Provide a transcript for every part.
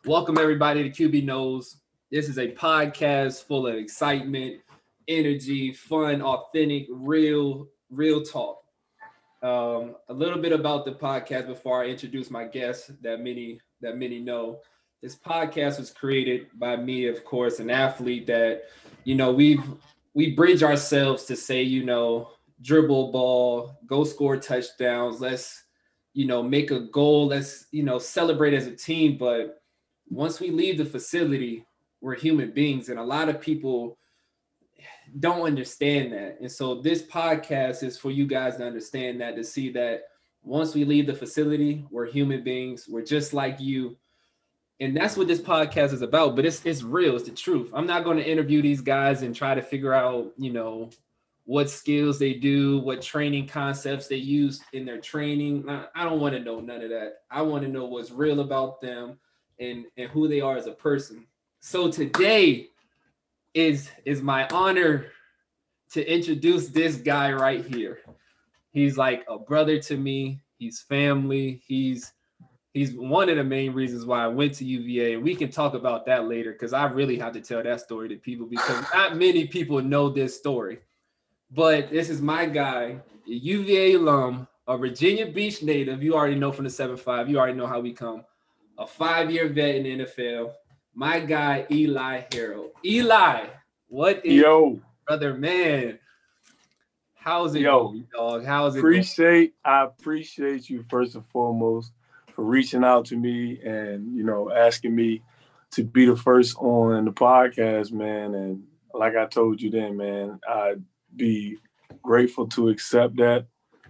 Welcome everybody to QB Knows. This is a podcast full of excitement, energy, fun, authentic, real talk. A little bit about the podcast before I introduce my guests that many know. This podcast was created by me, of course, an athlete that we bridge ourselves to say, dribble ball, go score touchdowns. Let's make a goal. Let's celebrate as a team. But once we leave the facility, we're human beings, and a lot of people don't understand that. And so this podcast is for you guys to understand that, to see that once we leave the facility, we're human beings. We're just like you. And that's what this podcast is about. But it's real. It's the truth. I'm not going to interview these guys and try to figure out, what skills they do, what training concepts they use in their training. I don't want to know none of that. I want to know what's real about them and who they are as a person. So today is my honor to introduce this guy right here. He's like a brother to me. He's family. He's one of the main reasons why I went to UVA. And we can talk about that later because I really have to tell that story to people because not many people know this story. But this is my guy, a UVA alum, a Virginia Beach native. You already know from the 7-5. You already know how we come. A 5-year vet in the NFL. My guy, Eli Harold. Eli, what is brother, man? How's it going, dog? How's it going? I appreciate you first and foremost for reaching out to me and, asking me to be the first on the podcast, man. And like I told you then, man, I'd be grateful to accept that.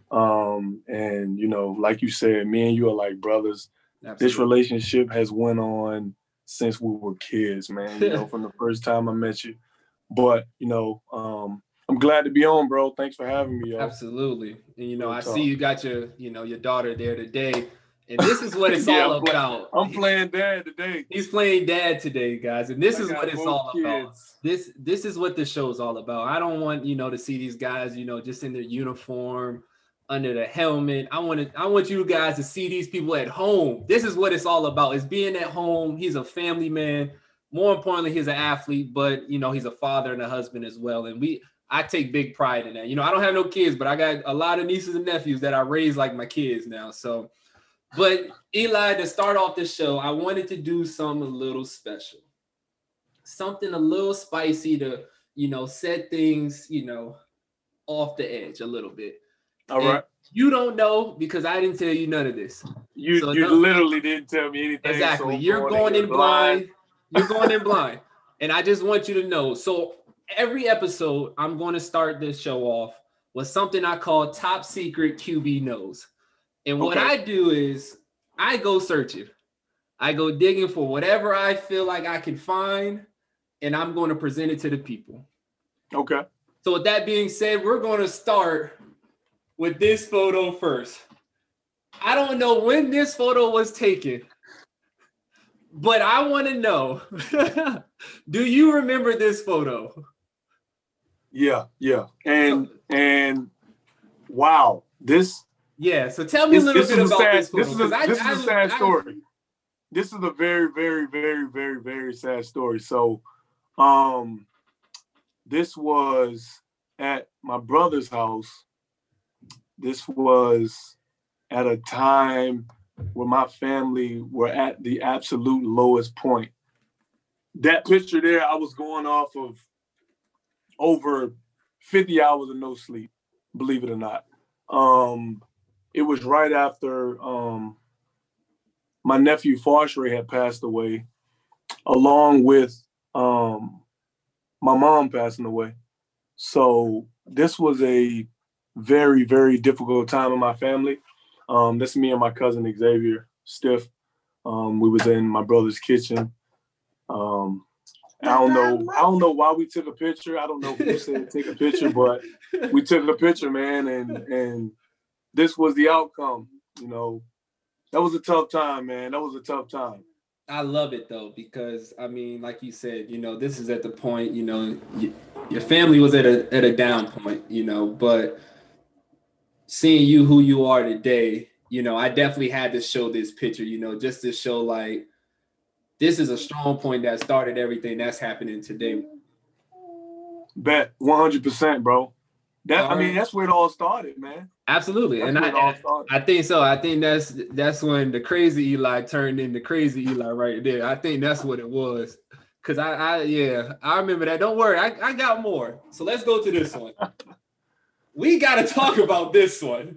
And, like you said, me and you are like brothers. Absolutely. This relationship has went on since we were kids, man, from the first time I met you. But, I'm glad to be on, bro. Thanks for having me, yo. Absolutely. And, I see you got your daughter there today. And this is what it's all about. I'm playing dad today. He's playing dad today, guys. And this is what it's all about. This is what the show is all about. I don't want, to see these guys, just in their uniform, under the helmet. I want you guys to see these people at home. This is what it's all about. It's being at home. He's a family man. More importantly, he's an athlete, but he's a father and a husband as well. And I take big pride in that. I don't have no kids, but I got a lot of nieces and nephews that I raise like my kids now. So, but Eli, to start off the show, I wanted to do something a little special, something a little spicy to, set things, off the edge a little bit. All right. You don't know because I didn't tell you none of this. You literally didn't tell me anything. Exactly. So you're going in blind. You're going in blind. And I just want you to know. So every episode, I'm going to start this show off with something I call Top Secret QB Knows. And what I do is I go searching. I go digging for whatever I feel like I can find, and I'm going to present it to the people. Okay. So with that being said, we're going to start with this photo first. I don't know when this photo was taken, but I want to know, do you remember this photo? Yeah. And wow, this. Yeah, so tell me a little bit about this photo. This is a sad story. This is a very, very, very, very, very sad story. So, this was at my brother's house. This was at a time where my family were at the absolute lowest point. That picture there, I was going off of over 50 hours of no sleep, believe it or not. It was right after my nephew Farshray had passed away, along with my mom passing away. So this was a very, very difficult time in my family. That's me and my cousin Xavier Stiff. We was in my brother's kitchen. I don't know why we took a picture. I don't know who said take a picture, but we took a picture, man, and this was the outcome. That was a tough time, man. That was a tough time. I love it though, because I mean, like you said, this is at the point, your family was at a down point, but seeing you who you are today, I definitely had to show this picture, just to show like this is a strong point that started everything that's happening today. Bet 100%, bro. I mean, that's where it all started, man. Absolutely. That's And I think so. I think that's when the crazy Eli turned into crazy Eli right there. I think that's what it was. Cause I remember that. Don't worry, I got more. So let's go to this one. We gotta talk about this one.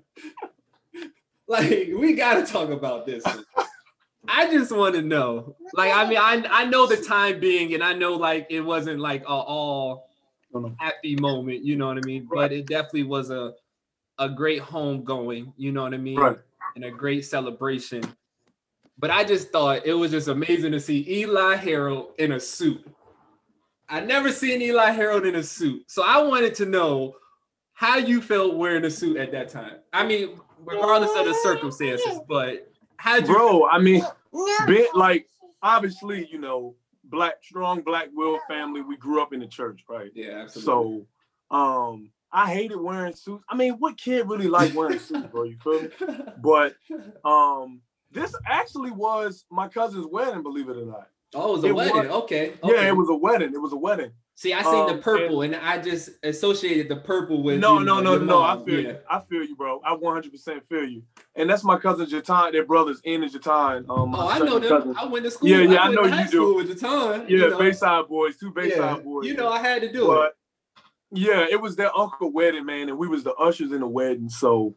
Like, we gotta talk about this one. I just want to know. Like, I mean, I know the time being, and I know like it wasn't like all happy moment, you know what I mean? Right. But it definitely was a great homegoing, you know what I mean? Right. And a great celebration. But I just thought it was just amazing to see Eli Harold in a suit. I never seen Eli Harold in a suit. So I wanted to know how you felt wearing a suit at that time. I mean, regardless of the circumstances, but how'd you Bro, I mean, like, obviously, you know, strong black Will family. We grew up in the church, right? Yeah, absolutely. So, I hated wearing suits. I mean, what kid really like wearing suits, bro? You feel me? But this actually was my cousin's wedding, believe it or not. Oh, it was a wedding. Okay. Yeah, it was a wedding. It was a wedding. See, I seen the purple, and I just associated the purple with No. I feel you. I feel you, bro. I 100% feel you. And that's my cousin Jatan. Their brothers, Ian and Jatan. I know them. Cousin. I went to school. Yeah, I know you do. With Jatan. Yeah, you know? Bayside boys, 2 Bayside boys. You know, I had to do it. Yeah, it was their uncle wedding, man, and we was the ushers in the wedding, so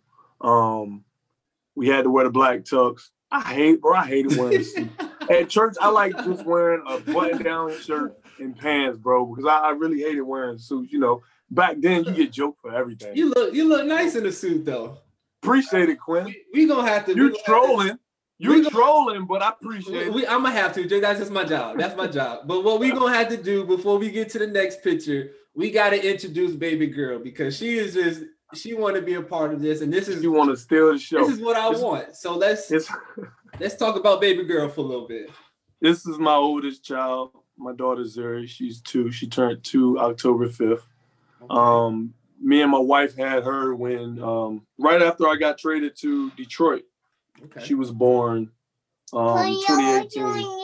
we had to wear the black tux. I hated wearing a suit. At church, I like just wearing a button-down shirt and pants, bro, because I really hated wearing suits. You know, back then you get joked for everything. You look nice in a suit, though. Appreciate it, Quinn. We gonna have to. You trolling. You're trolling, but I appreciate it. I'm gonna have to. That's just my job. That's my job. But what we gonna have to do before we get to the next picture, we gotta introduce baby girl because she want to be a part of this, and this is you want to steal the show. This is what I want. So let's talk about baby girl for a little bit. This is my oldest child, my daughter Zuri. She's 2. She turned 2 October 5th. Okay. Me and my wife had her when right after I got traded to Detroit. Okay. She was born 2018.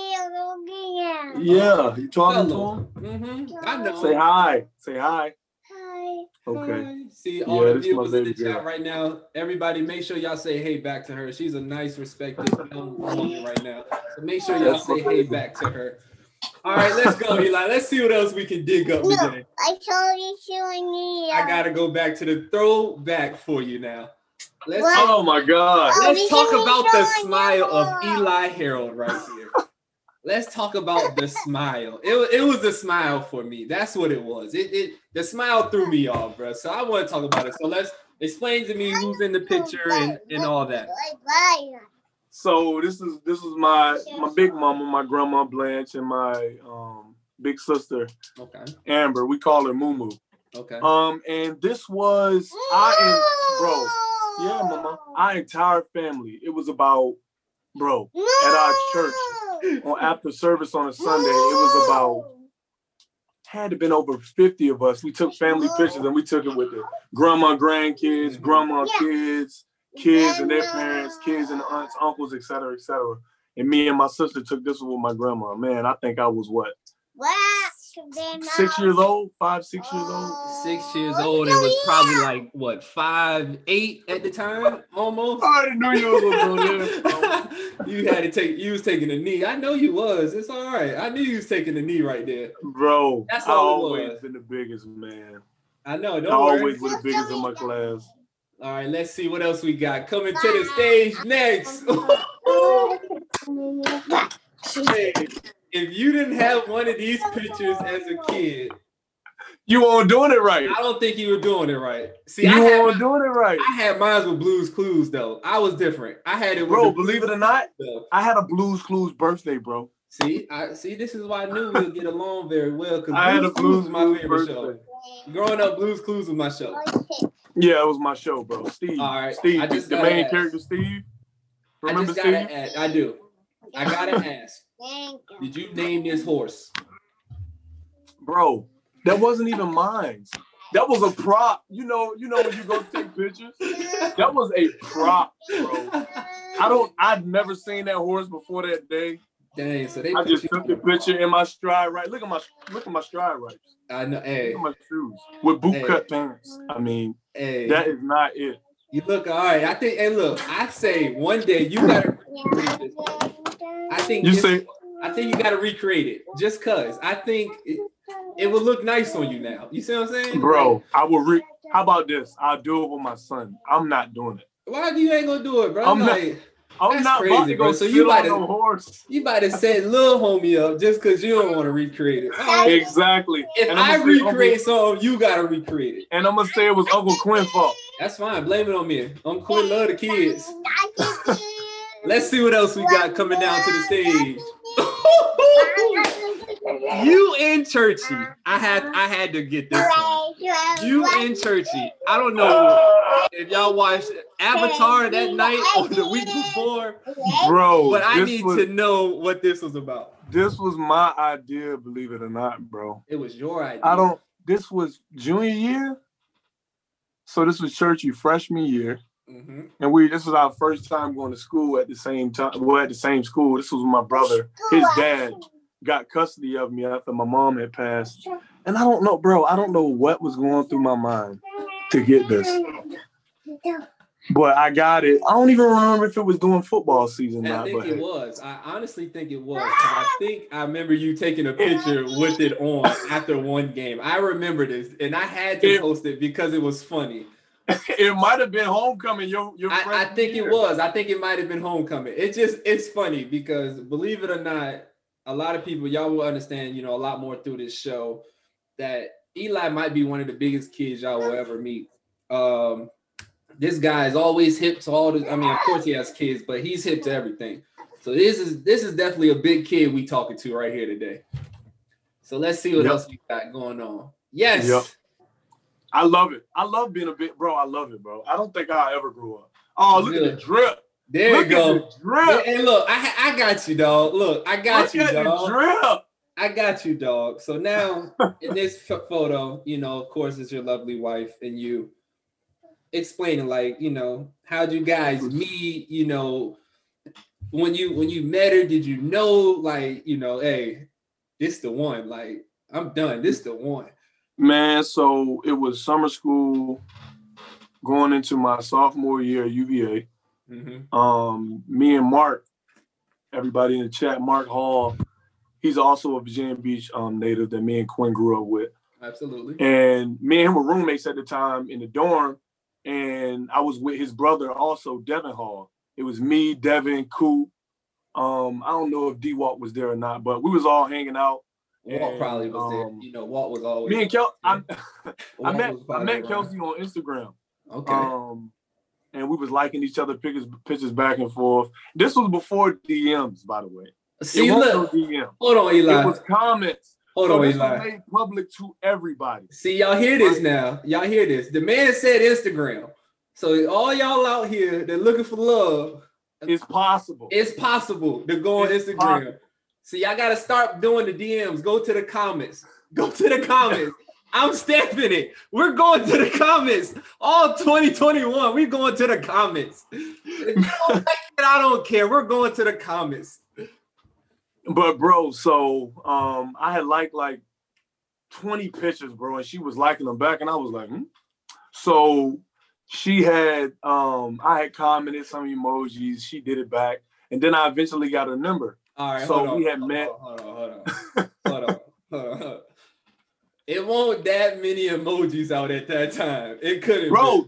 Yeah, you talking to him? Mm-hmm. I know. Say hi. Say hi. Hi. Okay. Hi. See all the viewers in the chat right now. Everybody, make sure y'all say hey back to her. She's a nice, respected young woman right now. So make sure y'all say hey back to her. All right, let's go, Eli. Let's see what else we can dig up today. I told you showing me. I gotta go back to the throwback for you now. Oh my God. Let's talk about the smile of Eli Harold right here. Let's talk about the smile. It was a smile for me. That's what it was. The smile threw me off, bro. So I want to talk about it. So let's explain to me who's in the picture and all that. So this is my big mama, my grandma Blanche, and my big sister, Amber. We call her Moo Moo. Okay. And this was our entire family. It was about, at our church after service on a Sunday. It was had to been over 50 of us. We took family pictures and we took it with the grandma, grandkids, grandma, kids and their parents, kids and aunts, uncles, et cetera, et cetera. And me and my sister took this one with my grandma. Man, I think I was 6 years old, 5, 6 years old. 6 years old. It was probably like what, 5, 8 at the time, almost. I already knew you was gonna You was taking a knee. I know you was. It's all right. I knew you was taking a knee right there. Bro, that's all I always been the biggest, man. I know. I always was the biggest in my class. All right, let's see what else we got. Coming to the stage next. Hey, if you didn't have one of these pictures as a kid, you weren't doing it right. I don't think you were doing it right. See, you weren't doing it right. I had mine with Blue's Clues though. I was different. I had it with bro. Believe it or not, I had a Blue's Clues birthday, bro. See, this is why I knew we would get along very well because I had a Blues was my favorite show. Growing up, Blue's Clues was my show. Yeah, it was my show, bro. Steve. All right. Steve, the main character, Steve. Remember Steve? I do. I gotta ask. Did you name this horse? Bro, that wasn't even mine. That was a prop. You know when you go take pictures? That was a prop, bro. I'd never seen that horse before that day. Dang, so they I put just you took the picture in my stride right. Look at my stride right. I know. Look Hey, at my shoes with boot hey, cut pants. I mean, hey. that is not it. You look all right. I think. Hey, look. I say one day you gotta recreate this. I think You this. say, I think you gotta recreate it. Just cause I think it would look nice on you now. You see what I'm saying? bro, Like, I will. How about this? I'll do it with my son. I'm not doing it. why you ain't gonna do it, bro? I'm Like, I'm that's not about crazy, to bro. go So sit on no horse. you about to set little homie up just cause you don't want to recreate it. All right. Exactly. If And I I'm gonna say recreate something, you gotta recreate it. and I'm gonna say it was Uncle Quinn's fault. That's fine. Blame it on me. Uncle Quinn love the kids. Let's see what else we got coming down to the stage. You and Churchy. I had to get this one. You and Churchy. I don't know if y'all watched Avatar that night or the week before, Bro, but I need to know what this was about. This was my idea, believe it or not, bro. It was your idea. This was junior year. So this was Churchy freshman year. Mm-hmm. And this was our first time going to school at the same time. Well, at the same school. This was my brother. His dad got custody of me after my mom had passed. And I don't know, bro. I don't know what was going through my mind to get this. But I got it. I don't even remember if it was during football season. I think it was. I honestly think it was. I remember you taking a picture with it on after one game. I remember this, and I had to post it because it was funny. It might have been homecoming. Your I think it was. I think it might have been homecoming. It's funny because believe it or not, a lot of people, y'all will understand, a lot more through this show, that Eli might be one of the biggest kids y'all will ever meet. This guy is always hip to all the. I mean, of course he has kids, but he's hip to everything. So this is definitely a big kid we talking to right here today. So let's see what else we got going on. Yes. Yep. I love it. I love being a bit, bro. I love it, bro. I don't think I'll ever grow up. Oh, look at the drip. There you go. At the drip. And look, I got you, dog. Look, I got you, dog. The drip. I got you, dog. So now in this photo, of course, it's your lovely wife and you explaining, like, how'd you guys meet? When you met her, did you know, like, hey, this the one? Like, I'm done. This the one. Man, so it was summer school going into my sophomore year at UVA. Mm-hmm. Me and Mark, everybody in the chat, Mark Hall, he's also a Virginia Beach native that me and Quinn grew up with. Absolutely. And me and him were roommates at the time in the dorm, and I was with his brother also, Devin Hall. It was me, Devin, Coop. I don't know if D-Walk was there or not, but we was all hanging out. Walt probably was there. Walt was always. Me and Kel, I met around. Kelsey on Instagram. Okay. And we was liking each other pictures back and forth. This was before DMs, by the way. See, look. Hold on, Eli. It was comments. Hold on, Eli. Was made public to everybody. See, y'all hear this now. Y'all hear this. The man said Instagram. So all y'all out here that looking for love. It's possible. It's possible to go on Instagram. Possible. See, I gotta start doing the DMs. Go to the comments. Go to the comments. I'm stamping it. We're going to the comments. All 2021, we going to the comments. If you don't like it, I don't care. We're going to the comments. But bro, so I had like 20 pictures, bro, and she was liking them back, and I was like, So she had I had commented some emojis. She did it back, and then I eventually got her number. All right, so we had met. Hold on. It wasn't that many emojis out at that time. It couldn't. Bro,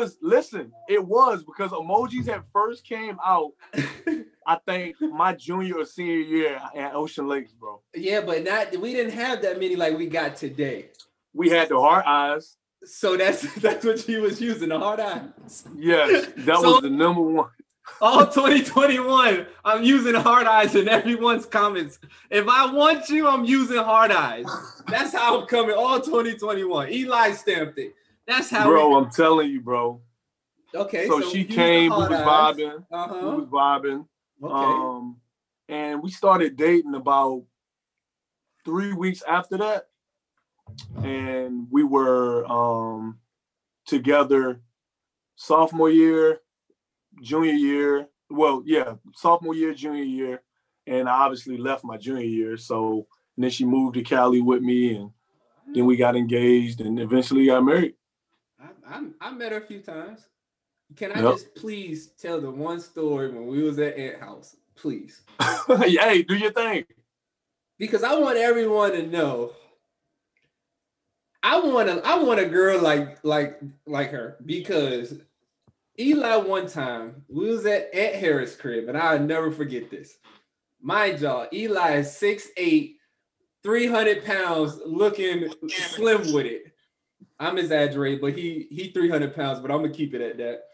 it was because emojis had first came out, I think, my junior or senior year at Ocean Lakes, bro. Yeah, but we didn't have that many like we got today. We had the heart eyes. So that's what she was using, the hard eyes. Yes, that was the number one. All 2021, I'm using hard eyes in everyone's comments. If I want you, I'm using hard eyes. That's how I'm coming. All 2021. Eli stamped it. That's how. Bro, I'm telling you, bro. Okay. So she came. We was vibing. Uh-huh. We was vibing. Okay. And we started dating about 3 weeks after that. And we were together sophomore year, junior year. Well, yeah, sophomore year, junior year. and I obviously left my junior year. So and then she moved to Cali with me, and then we got engaged, and eventually got married. I met her a few times. Can I Yep. just please tell the one story when we was at Aunt House, please? Hey, do your thing. Because I want everyone to know. I want a girl like her, because Eli, one time we was at Aunt Harris' crib, and I'll never forget this. Mind y'all, Eli is 6'8", 300 pounds, looking slim with it. I'm exaggerating, but he 300 pounds, but I'm gonna keep it at that.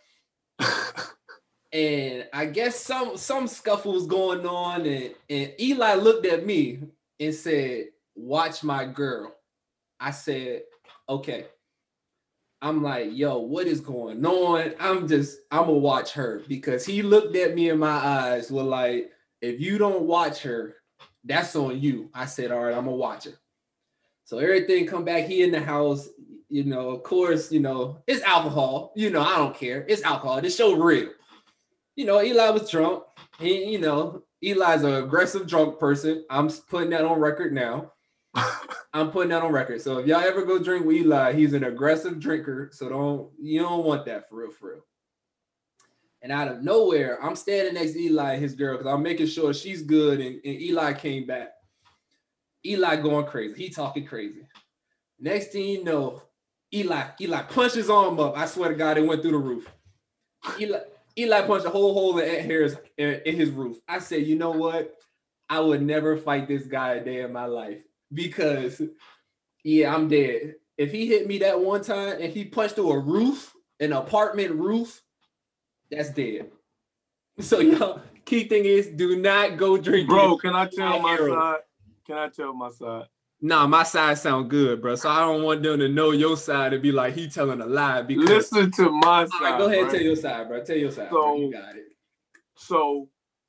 And I guess some scuffle was going on, and Eli looked at me and said, "Watch my girl." I said, "Okay." I'm like, "Yo, what is going on?" I'm gonna watch her, because he looked at me in my eyes with like, "If you don't watch her, that's on you." I said, "All right, I'm gonna watch her." So everything come back. He in the house, of course, it's alcohol. I don't care. It's alcohol. This show real. Eli was drunk. Eli's an aggressive drunk person. I'm putting that on record now. I'm putting that on record. So if y'all ever go drink with Eli, he's an aggressive drinker. So you don't want that for real, for real. And out of nowhere, I'm standing next to Eli and his girl, because I'm making sure she's good. And Eli came back. Eli going crazy. He talking crazy. Next thing you know, Eli punched his arm up. I swear to God, it went through the roof. Eli punched a whole hole in Aunt Harris in his roof. I said, you know what? I would never fight this guy a day in my life, because, yeah, I'm dead. If he hit me that one time and he punched through a roof, an apartment roof, that's dead. So, y'all, key thing is, do not go drinking. Bro, can I tell my side? Can I tell my side? Nah, my side sound good, bro. So I don't want them to know your side and be like, he telling a lie. Because listen to my side. All right, go ahead and tell your side, bro. Tell your side, bro. You got it. So,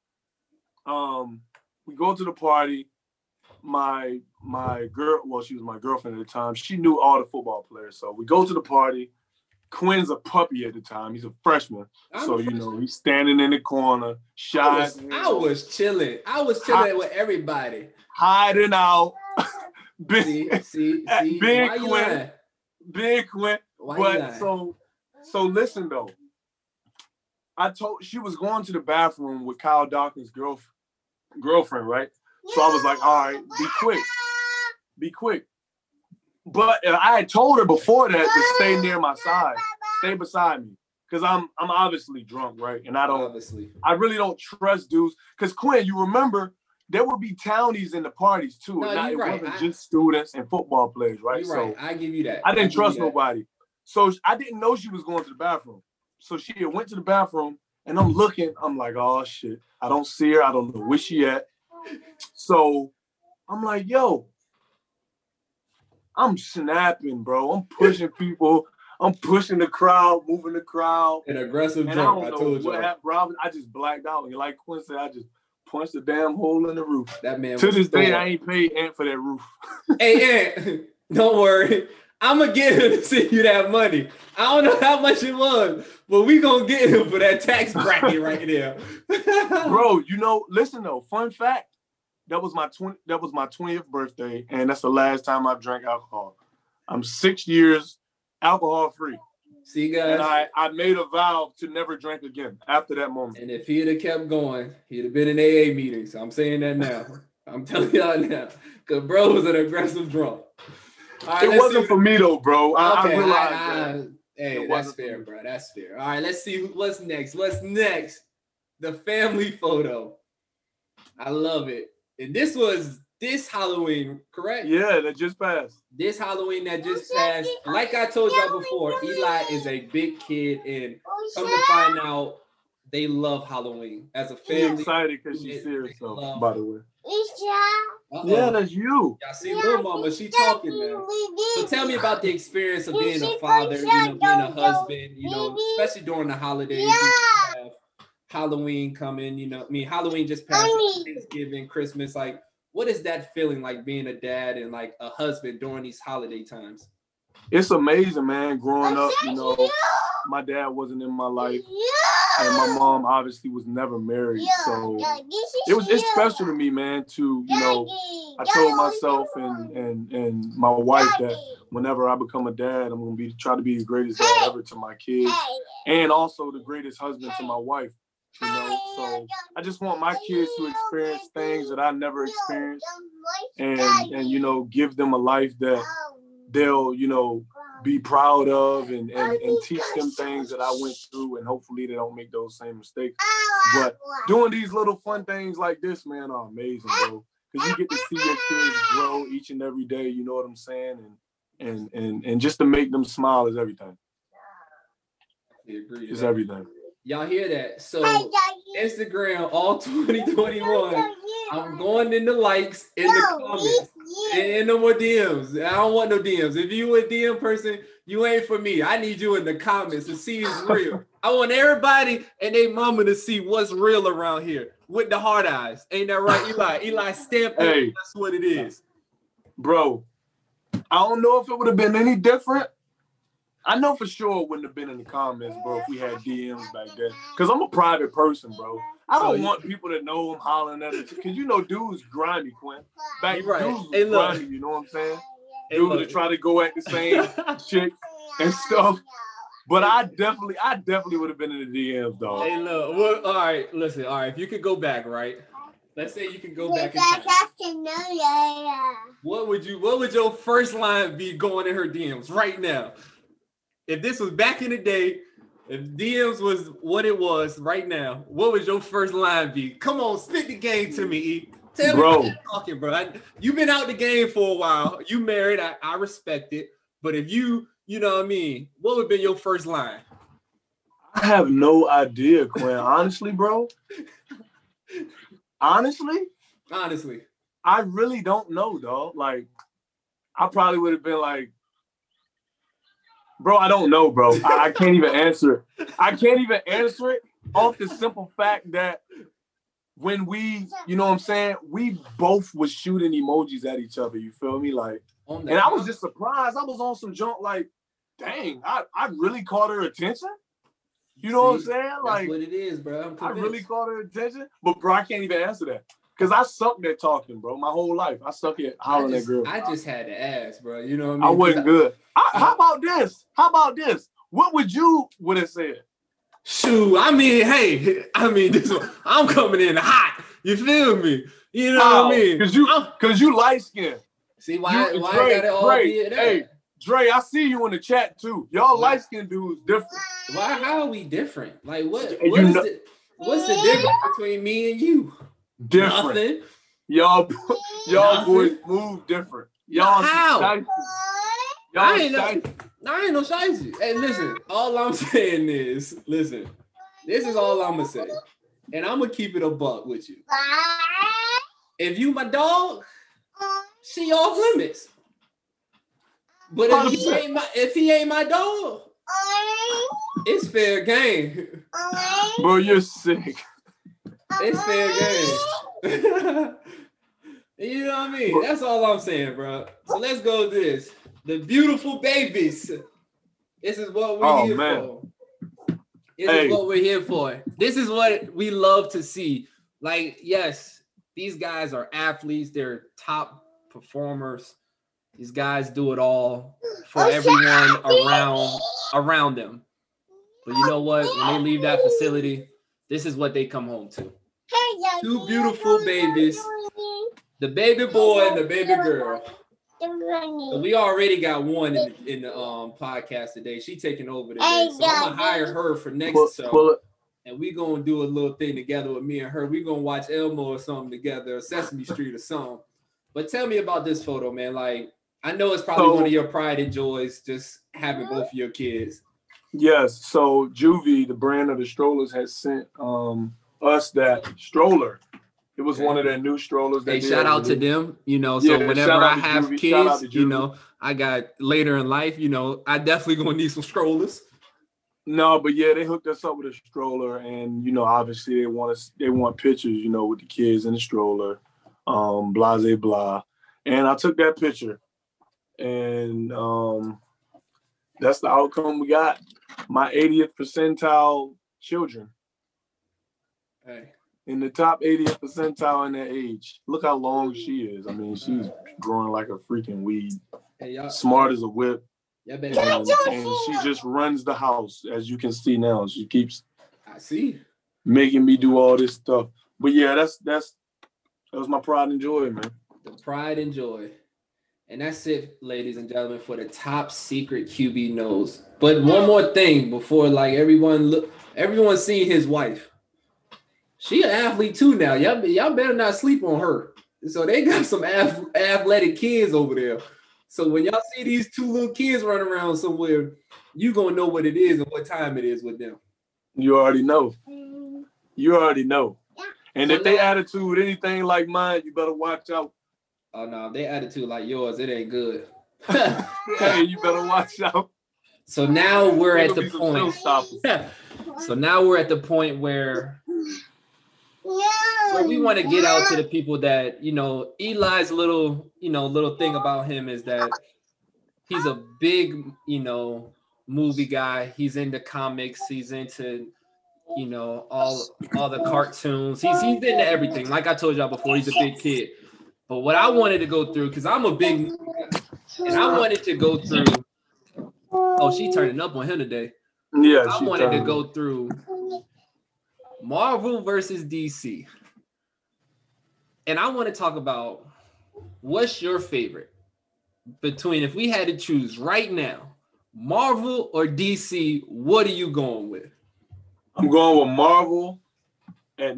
we go to the party. My girl, well, she was my girlfriend at the time. She knew all the football players. So we go to the party. Quinn's a puppy at the time. He's a freshman. He's standing in the corner, shy. I was chilling. I was chilling with everybody. Hiding out. See, Big Quinn. Big Quinn. But so listen though. She was going to the bathroom with Kyle Dawkins' girlfriend, right? So I was like, all right, be quick. But I had told her before that to stay near my side, stay beside me, because I'm obviously drunk, right? And I really don't trust dudes. Because Quinn, you remember, there would be townies in the parties too. No, it wasn't just students and football players, right? You're right. I give you that. I didn't trust nobody. So I didn't know she was going to the bathroom. So she went to the bathroom, and I'm looking. I'm like, oh, shit. I don't see her. I don't know where she at. So I'm like, yo, I'm snapping, bro. I'm pushing people. I'm pushing the crowd, moving the crowd. An aggressive drunk, I told you. What happened, Robin? I just blacked out. And like Quinn said, I just punched the damn hole in the roof. That man. To this day, I ain't paid Ant for that roof. Hey, Ant, don't worry. I'm going to get him to send you that money. I don't know how much it was, but we going to get him for that tax bracket right there. Bro, listen though, fun fact. That was my 20th birthday, and that's the last time I drank alcohol. I'm 6 years alcohol free. See, guys? And I made a vow to never drink again after that moment. And if he'd have kept going, he'd have been in AA meetings. I'm saying that now. I'm telling y'all now. Because bro was an aggressive drunk. Right, it wasn't for me though, bro. I realized that. Hey, that's fair, bro. That's fair. All right, let's see what's next. What's next? The family photo. I love it. And this was this Halloween, correct? Yeah, that just passed. This Halloween that just passed. Like I told y'all before, Eli is a big kid, and come to find out, they love Halloween as a family. She's excited because she sees herself, by the way. Uh-oh. Yeah, that's you. Y'all see little mama, she talking now. So tell me about the experience of being a father, being a husband, especially during the holidays. You have Halloween coming, Halloween just passed, Thanksgiving, Christmas. Like, what is that feeling like being a dad and like a husband during these holiday times? It's amazing, man. Growing up, my dad wasn't in my life. and my mom obviously was never married, so it's special to me, man. To I told myself and my wife that whenever I become a dad, I'm gonna try to be the greatest dad ever to my kids, and also the greatest husband to my wife. So I just want my kids to experience things that I never experienced, and give them a life that they'll be proud of, and teach them things that I went through, and hopefully they don't make those same mistakes. But doing these little fun things like this, man, are amazing, bro. Because you get to see your kids grow each and every day, you know what I'm saying? And just to make them smile is everything. It's everything. Y'all hear that? So Instagram, all 2021. I'm going in the likes, in the comments, and no more DMs. I don't want no DMs. If you a DM person, you ain't for me. I need you in the comments to see it's real. I want everybody and their mama to see what's real around here with the hard eyes. Ain't that right, Eli? Eli, stamp it. Hey, that's what it is. Bro, I don't know if it would have been any different. I know for sure it wouldn't have been in the comments, bro, if we had DMs back then. Because I'm a private person, bro. I don't want people to know I'm hollering at it. Because dudes grimy, Quinn. Back right. Dudes was grimy, you know what I'm saying? Dudes would try to go at the same chick and stuff. But I definitely would have been in the DMs, dog. Hey, look. Well, all right, listen. All right, if you could go back, right? Let's say you can go back in time. What would your first line be going in her DMs right now? If this was back in the day, if DMs was what it was right now, what would your first line be? Come on, spit the game to me, E. Tell me what you're talking, bro. You've been out the game for a while. You married. I respect it. But if you know what I mean, what would be your first line? I have no idea, Quinn. Honestly, bro. Honestly, I really don't know, dog. Like, I probably would have been like, bro, I don't know, bro. I can't even answer it. I can't even answer it off the simple fact that when we, you know what I'm saying, we both was shooting emojis at each other, you feel me? Like, and I was just surprised. I was on some junk like, dang, I really caught her attention. You know what I'm saying? Like, that's what it is, bro. I really caught her attention. But, bro, I can't even answer that. Because I sucked at talking, bro, my whole life. I suck at hollering at girls. I just had to ask, bro. You know what I mean? I wasn't good. How about this? What would have said? Shoot, this one, I'm coming in hot. You feel me? You know what I mean? Because you light skinned. See why I got it all here? Hey, Dre, I see you in the chat too. Y'all light skinned dudes different. How are we different? Like what's the difference between me and you? Different. Nothing. Y'all boys move different. Y'all how? I ain't no shicey. Hey, listen, all I'm saying is, this is all I'm gonna say. And I'm gonna keep it a buck with you. If you my dog, she off limits. But if he ain't my dog, it's fair game. Bro, you're sick. It's fair game. You know what I mean? That's all I'm saying, bro. So let's go to this. The beautiful babies. This is what we're here for. This is what we're here for. This is what we love to see. Like, yes, these guys are athletes. They're top performers. These guys do it all for everyone around them. But you know what? When they leave that facility, this is what they come home to. Two beautiful babies, the baby boy and the baby girl. So we already got one in the podcast today. She taking over today, so I'm gonna hire her for next show, and we gonna do a little thing together with me and her. We gonna watch Elmo or something together, or Sesame Street or something. But tell me about this photo, man. Like, I know it's probably one of your pride and joys, just having both of your kids. Yes. So Juvie, the brand of the strollers, has sent us that stroller. It was one of their new strollers. Hey, shout out to them. So whenever I have kids, I got later in life, I definitely gonna need some strollers. No, but yeah, they hooked us up with a stroller, and obviously they want pictures, with the kids in the stroller, blah blah. And I took that picture, and that's the outcome we got. My 80th percentile children. Hey. In the top 80th percentile in that age. Look how long she is. I mean, she's growing like a freaking weed. Hey, y'all. Smart as a whip. Y'all better. And she just runs the house, as you can see now. She keeps I see. making me do all this stuff. But yeah, that was my pride and joy, man. The pride and joy. And that's it, ladies and gentlemen, for the top secret QB knows. But one more thing before like everyone seeing his wife. She an athlete too now. Y'all better not sleep on her. So they got some athletic kids over there. So when y'all see these two little kids running around somewhere, you gonna know what it is and what time it is with them. You already know. You already know. And So if they attitude anything like mine, you better watch out. Oh no, if they attitude like yours, it ain't good. Hey, you better watch out. So now we're at It'll the be some point. showstoppers. So now we're at the point where we want to get out to the people that, you know, Eli's little thing about him is that he's a big, you know, movie guy. He's into comics. He's into, you know, all the cartoons. He's into everything. Like I told y'all before, he's a big kid. But what I wanted to go through, because I'm a big movie guy, and I wanted to go through. Oh, she turning up on him today. Yeah, I wanted to go through Marvel versus DC. And I want to talk about what's your favorite between, if we had to choose right now, Marvel or DC, what are you going with? I'm going with Marvel at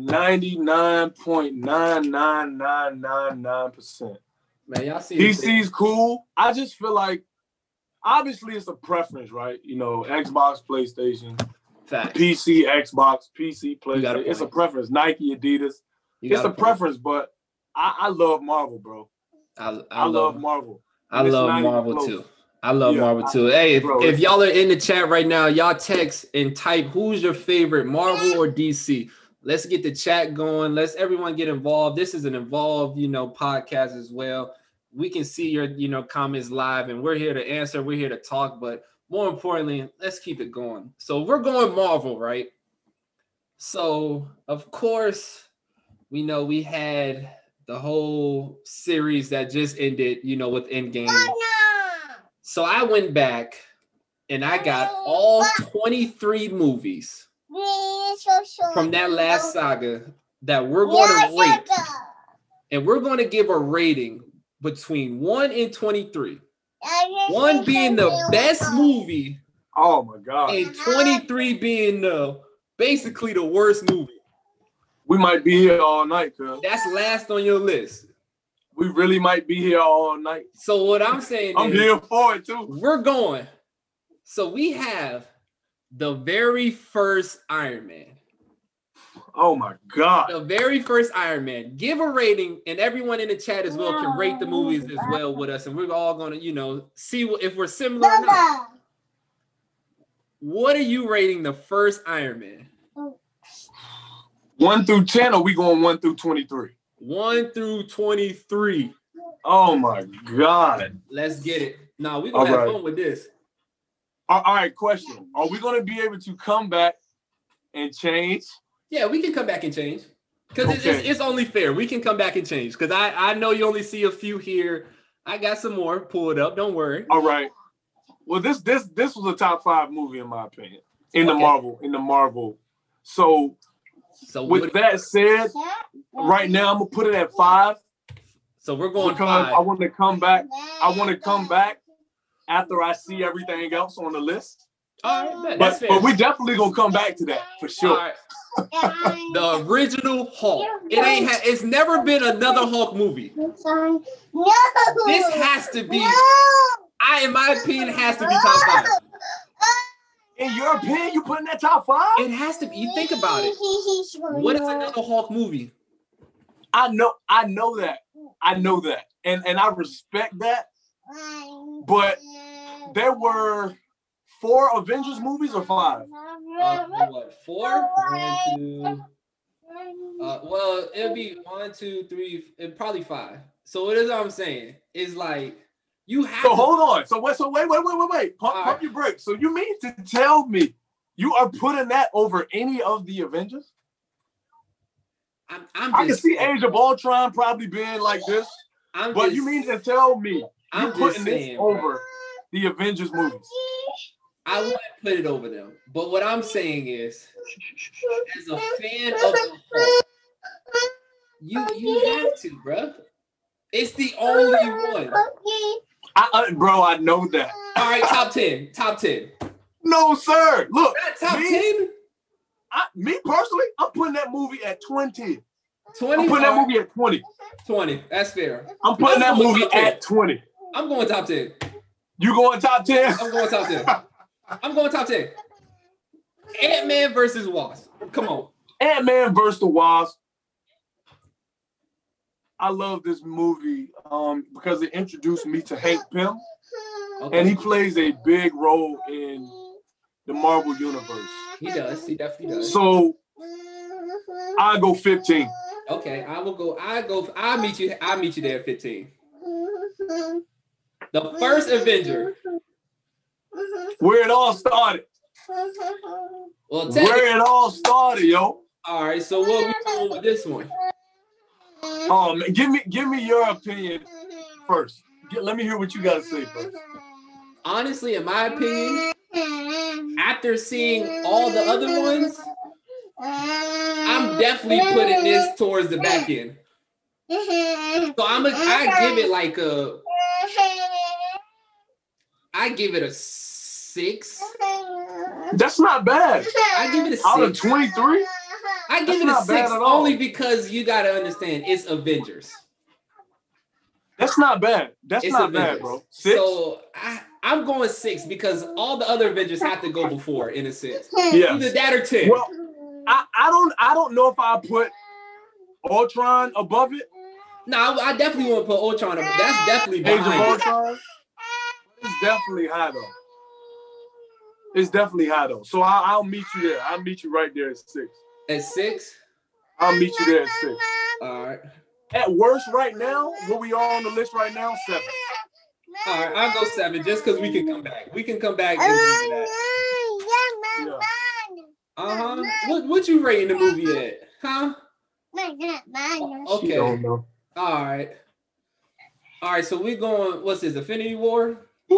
99.99999%. Man, y'all see DC's cool. I just feel like, obviously it's a preference, right? You know, Xbox, PlayStation, Facts. PC, Xbox, PC, You got a PlayStation. It's a point. preference. Nike, Adidas. It's a preference, but I love Marvel, bro. I love Marvel. I And it's love not even Marvel close. too. I love Yeah, Marvel too. Hey, bro, if y'all are in the chat right now, y'all text and type who's your favorite, Marvel or DC. Let's get the chat going. Let's everyone get involved. This is an involved, you know, podcast as well. We can see your, you know, comments live, and we're here to answer. We're here to talk, but more importantly, let's keep it going. So we're going Marvel, right? So of course, we know we had the whole series that just ended, you know, with Endgame. So I went back and I got all 23 movies from that last saga that we're going to rate. And we're going to give a rating between 1 and 23. 1 being the best movie. Oh my God. And 23 being basically the worst movie. We might be here all night, cuz. That's last on your list. We really might be here all night. So what I'm saying I'm is, here for it too. we're going. So we have the very first Iron Man. Oh my God. The very first Iron Man. Give a rating, and everyone in the chat as well can rate the movies as well with us, and we're all going to, you know, see if we're similar or not. What are you rating the first Iron Man? 1 through 10, or we going 1 through 23? 1 through 23. Oh my God. Let's get it. No, we're going to have fun with this. All right, question. Are we going to be able to come back and change? Yeah, we can come back and change. Because it's only fair. We can come back and change. Because I know you only see a few here. I got some more. Pull it up. Don't worry. All right. Well, this was a top 5 movie in my opinion. In the Marvel. So with that said, right now I'm gonna put it at 5. So we're going because 5. I want to come back. I want to come back after I see everything else on the list. All right, that's fair. But we definitely gonna come back to that for sure. All right. The original Hulk. It's never been another Hulk movie. No. This has to be. In my opinion, has to be top 5. In your opinion, you putting that top 5? It has to be. You think about it. What is another Hulk movie? I know that. And I respect that. But there were 4 Avengers movies or 5? What? 4? 1, 2. Well, it'll be 1, 2, 3, and probably 5. So what is what I'm saying? Is like you have. So hold on. So wait. Pump your brakes. So you mean to tell me you are putting that over any of the Avengers? I can see Age of Ultron probably being like this. But you mean to tell me you're putting this over the Avengers movies? I wouldn't put it over them. But what I'm saying is, as a fan of the Hulk, you have to, bro. It's the only one. Bro, I know that. All right, top 10. Top 10. No, sir. Look. Top 10? Me personally, I'm putting that movie at 20. 20? I'm putting that movie at 20. 20. That's fair. I'm putting that movie at 20. I'm going top 10. You going top 10? I'm going top 10. I'm going top 10. Ant-Man versus Wasp. Come on. Ant-Man versus the Wasp. I love this movie because it introduced me to Hank Pym. Okay. And he plays a big role in the Marvel Universe. He does. He definitely does. So I go 15. Okay, I'll meet you there at 15. The first Avenger. Where it all started. Well, where it all started, yo. All right, so what are we doing with this one? Man, give me your opinion first. Let me hear what you got to say first. Honestly, in my opinion, after seeing all the other ones, I'm definitely putting this towards the back end. So I give it a 6. That's not bad. I give it a 6. Out of 23? I give it a 6 only because you got to understand it's Avengers. That's not bad. That's not Avengers. Bad, bro. 6? So I'm going 6 because all the other Avengers have to go before, in a sense. Yeah. Either that or 10. Well, I don't know if I put Ultron above it. No, I definitely want to put Ultron above. That's definitely behind Age of Ultron. It's definitely high though. It's definitely high though. So I'll meet you there. I'll meet you right there at 6. At 6? I'll meet you there at 6. All right. At worst, right now, what we are on the list right now, 7. All right, I'll go 7 just because we can come back. We can come back and do that. Yeah. What you rating the movie at? Huh? Okay. She don't know. All right. So we're going. What's this? Infinity War?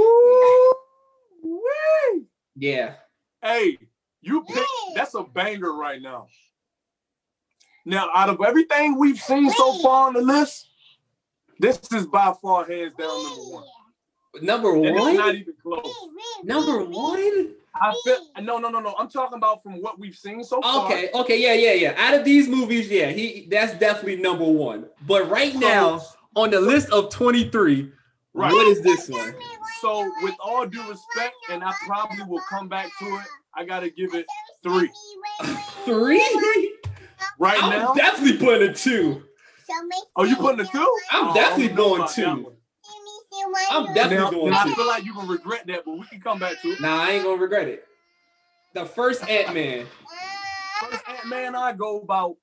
Woo! Yeah. Hey, you pick. That's a banger right now. Now, out of everything we've seen so far on the list, this is by far hands down number 1. Number 1? And it's not even close. Number 1? I feel no. I'm talking about from what we've seen so far. Okay, yeah. Out of these movies, yeah, that's definitely number 1. But right now, on the list of 23, right, what is this one? So, with all due respect, and I probably will come back to it, I gotta give it 3. 3? Right I'm now, definitely putting a 2. Oh, you putting a 2? I'm definitely going 2. I'm definitely going 2. I feel like you can regret that, but we can come back to it. Nah, I ain't gonna regret it. The first Ant-Man. I go about.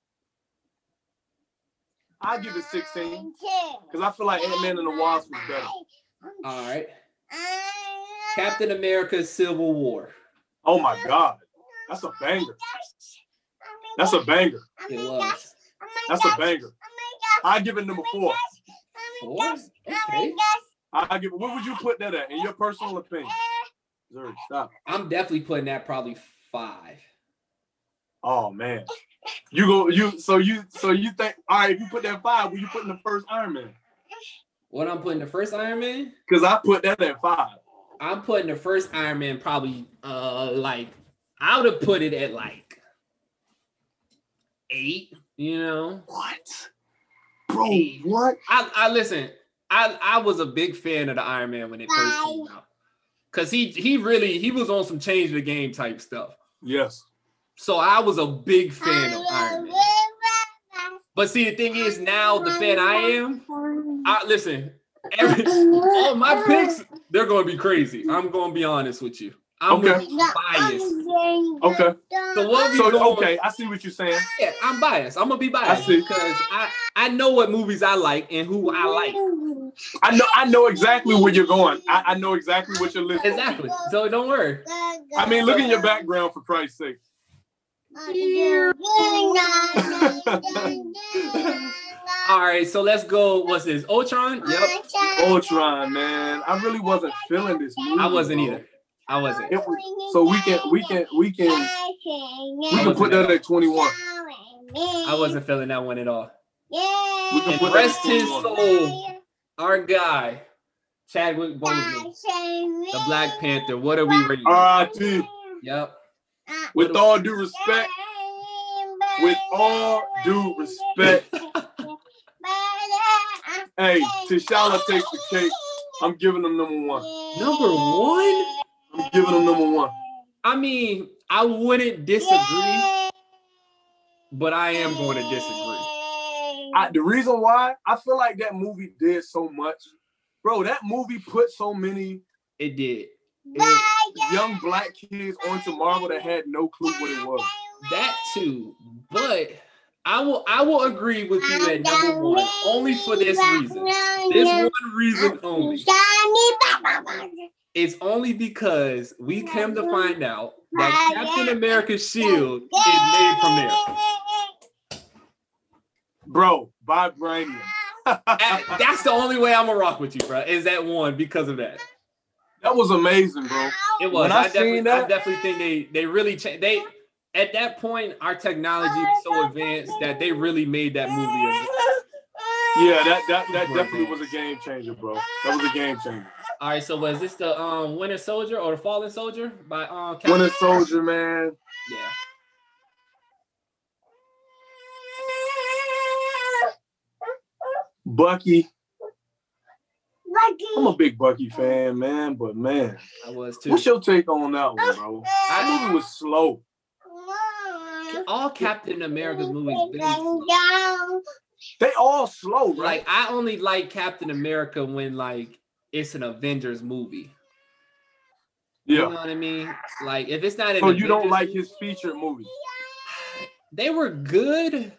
I give it 16 because I feel like Ant-Man and the Wasp was better. All right. Captain America: Civil War. Oh my God, that's a banger. That's a banger. It was. That's a banger. I give it number 4. 4? Okay. I give it. What would you put that at in your personal opinion? Zuri, stop. I'm definitely putting that probably 5. Oh man. So you think, all right, if you put that 5, will you put in the first Iron Man? What I'm putting the first Iron Man? Because I put that at 5. I'm putting the first Iron Man probably I would have put it at 8, you know. What? Bro, what? I listen, I was a big fan of the Iron Man when it first came out. Cause he was on some change the game type stuff. Yes. So I was a big fan of Iron Man. But see, the thing is, now the fan I am, all my picks, they're gonna be crazy. I'm gonna be honest with you. I'm gonna be biased. Okay. So I see what you're saying. Yeah, I'm biased. I'm gonna be biased. I see. Because I know what movies I like and who I like. I know exactly where you're going. I know exactly what you're listening. Exactly. So don't worry. I mean, look in your background for Christ's sake. All right, so let's go. What's this? Ultron? Yep. Ultron, man. I really wasn't feeling this movie. I wasn't bro. either. I wasn't. So we can put that at 21. I wasn't feeling that one at all. We can And put that rest at his 21. soul. Our guy, Chadwick Boseman, the Black Panther. What are we rating? R.I.P. Yep. With all due respect, hey, T'Challa takes the cake. I'm giving him number one. Number one? I'm giving him number one. I mean, I wouldn't disagree, but I am going to disagree. The reason why I feel like that movie did so much, bro. That movie put so many It did. young black kids onto Marvel that had no clue what it was. That too, but I will agree with you at number one, only for this reason. This one reason only. It's only because we came to find out that Captain America's shield is made from there. Bro, vibranium. That's the only way I'm gonna rock with you, bro. Is that one because of that? That was amazing, bro. It was. When I I seen that- definitely think they really changed. They at that point our technology was so advanced that they really made that movie. Yeah, that definitely was a game changer, bro. That was a game changer. All right, so was this the Winter Soldier or the Fallen Soldier by Captain? Winter Soldier, man. Yeah. Bucky. I'm a big Bucky fan, man, but man, I was too. what's your take on that one, bro? That movie was slow. All Captain America's movies been slow. They all slow, right? Like I only like Captain America when like it's an Avengers movie. You know Yeah. what I mean? Like if it's not an So you don't Avengers like movie, his featured movies? they were good.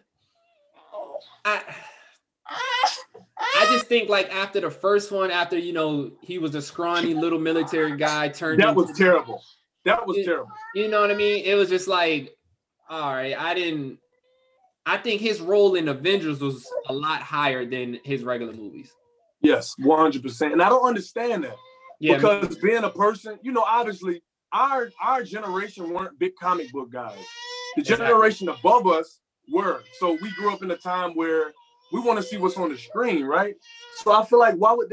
I just think like after the first one, after he was a scrawny little military guy turned That was into- terrible. That was terrible. You know what I mean? It was just like, all right, I think his role in Avengers was a lot higher than his regular movies. Yes, 100%. And I don't understand that. Yeah, Because being a person, obviously our generation weren't big comic book guys. The generation above us were. So we grew up in a time where we want to see what's on the screen, right? So I feel like why wouldn't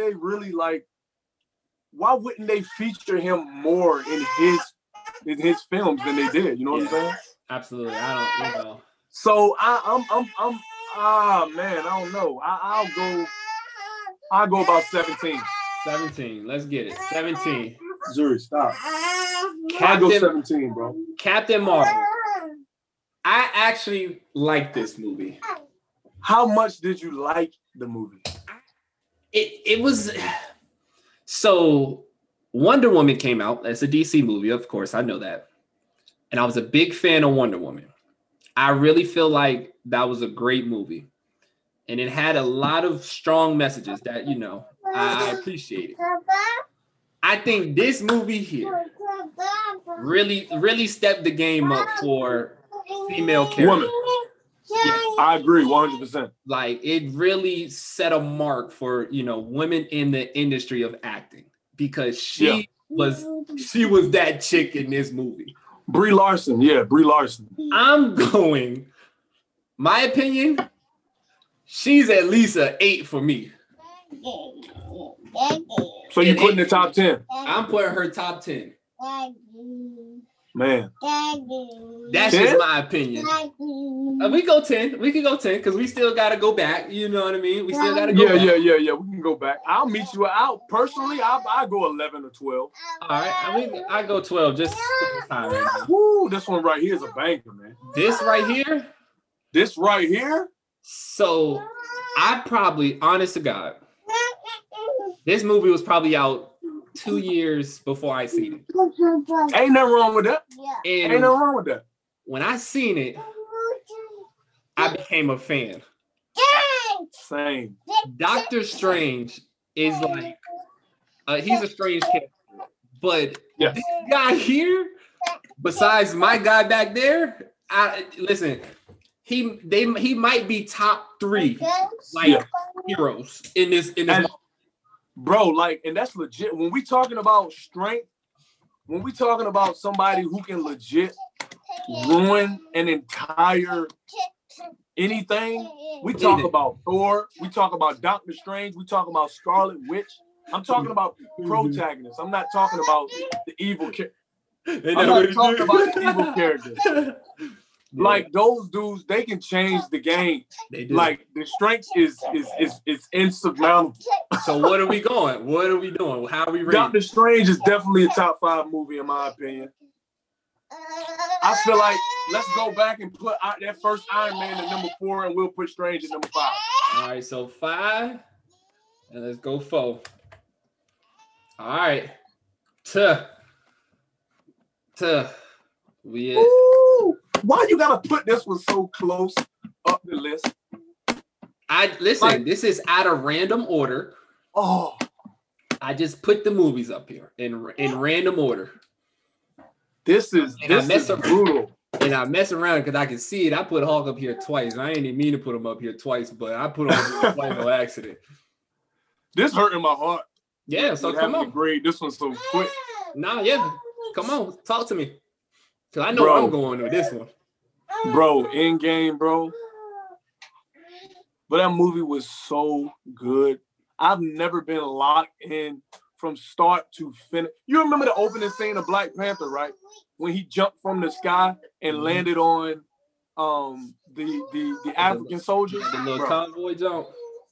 they feature him more in his films than they did? You know what I'm saying? absolutely. So I don't know. I'll go about 17. 17. Let's get it. 17. Zuri, stop. I'll go Captain 17, bro. Captain Marvel. I actually like this movie. How much did you like the movie? It was so Wonder Woman came out. It's a DC movie, of course. I know that. And I was a big fan of Wonder Woman. I really feel like that was a great movie. And it had a lot of strong messages that, I appreciate it. I think this movie here really, really stepped the game up for female characters. Woman. I agree 100%. Like it really set a mark for women in the industry of acting because she was that chick in this movie. Brie Larson. My opinion, she's at least an 8 for me. So you put in the top 10. I'm putting her top 10. Man. That's 10? just my opinion. We go 10. We can go 10 because we still got to go back. You know what I mean? We still got to go back. Yeah. We can go back. I'll meet you out. Personally, I'll go 11 or 12. All right. I go 12 just for the time right now. Woo, this one right here is a banger, man. This right here. This right here? So I probably, honest to God, this movie was probably out 2 years before I seen it. Ain't nothing wrong with that. And Ain't nothing wrong with that. when I seen it, I became a fan. Same. Doctor Strange is like, he's a strange character. But Yes. this guy here, besides my guy back there, Listen, he might be top 3 like Yeah. heroes in this And, bro, like, and that's legit. When we talking about strength, when we talking about somebody who can legit ruin an entire anything, we talk about Thor, we talk about Doctor Strange, we talk about Scarlet Witch. I'm talking about protagonists. I'm not talking about the evil characters. I'm not talking about the evil characters. Like those dudes, they can change the game. They do. Like the strength is insurmountable. So what are we going? What are we doing? How are we rating? Doctor Strange is definitely a top 5 movie in my opinion. I feel like let's go back and put that first Iron Man at number 4, and we'll put Strange at number 5. All right, so 5, and let's go 4. All right, we. Ooh, why you gotta put this one so close up the list? This is out of random order. Oh, I just put the movies up here in random order. This is brutal. And I mess around because I can see it. I put Hulk up here twice. I ain't even mean to put him up here twice, but I put him up here twice on accident. This hurting my heart. Yeah, so come on. Grade this one so quick. Nah, yeah. Come on, talk to me. Cause I know where I'm going with this one. Bro, Endgame, bro. But that movie was so good. I've never been locked in from start to finish. You remember the opening scene of Black Panther, right? When he jumped from the sky and landed on the African soldier. The little convoy jump.